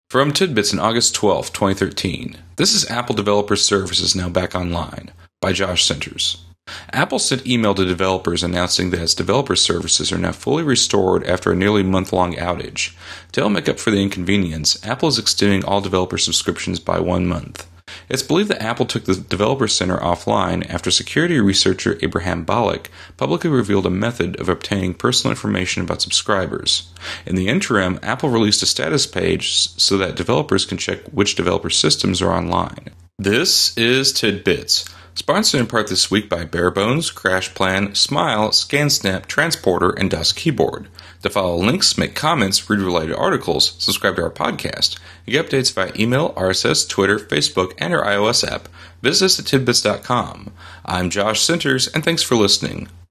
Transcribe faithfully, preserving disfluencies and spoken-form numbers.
From Tidbits on August twelfth, twenty thirteen, this is Apple Developer Services Now Back Online, by Josh Centers. Apple sent email to developers announcing that its developer services are now fully restored after a nearly month-long outage. To help make up for the inconvenience, Apple is extending all developer subscriptions by one month. It's believed that Apple took the Developer Center offline after security researcher Abraham Balick publicly revealed a method of obtaining personal information about subscribers. In the interim, Apple released a status page so that developers can check which developer systems are online. This is Tidbits, sponsored in part this week by Barebones, CrashPlan, Smile, ScanSnap, Transporter, and Dust Keyboard. To follow links, make comments, read related articles, subscribe to our podcast, and get updates via email, R S S, Twitter, Facebook, and our iOS app. Visit us at tidbits dot com. I'm Josh Centers, and thanks for listening.